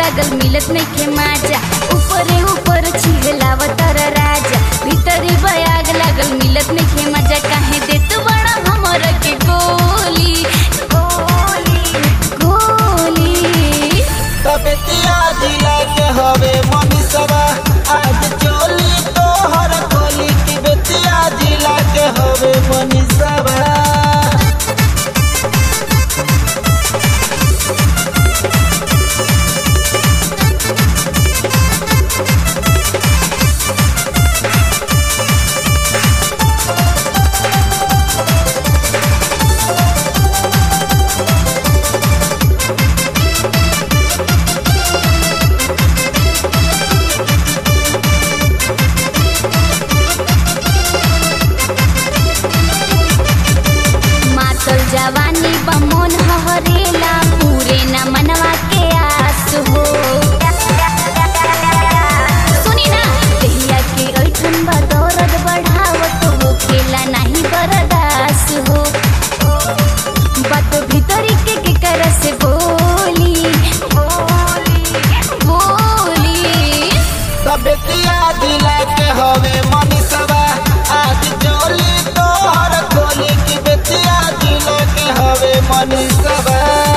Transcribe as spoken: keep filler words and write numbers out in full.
लगल मिलत नइखे माजा। ऊपरे ऊपर छिहलावत राजा, भीतरी बयाग लगल मिलत नइखे मजा। काहे देत बड़ा हमर के गोली गोली गोली। तबेतिया जिला के हवे मनीषवा, आज चोली तोहर खोली। तिबेतिया जिला के हवे मनीषवा। जवानी बमोन हरेला, पूरे न मनवा के आस हो। सुनी ना दहिया के ऐठन बदौरत बढ़ावत हो, खेला नहीं बर्दास हो। बात भीतरी के के कर से बोली बोली बोली। तबेतिया जिला के हवे मनीषवा, आज चोली तोहर खोली। तिबेतिया जिला के हवे मनीषवा।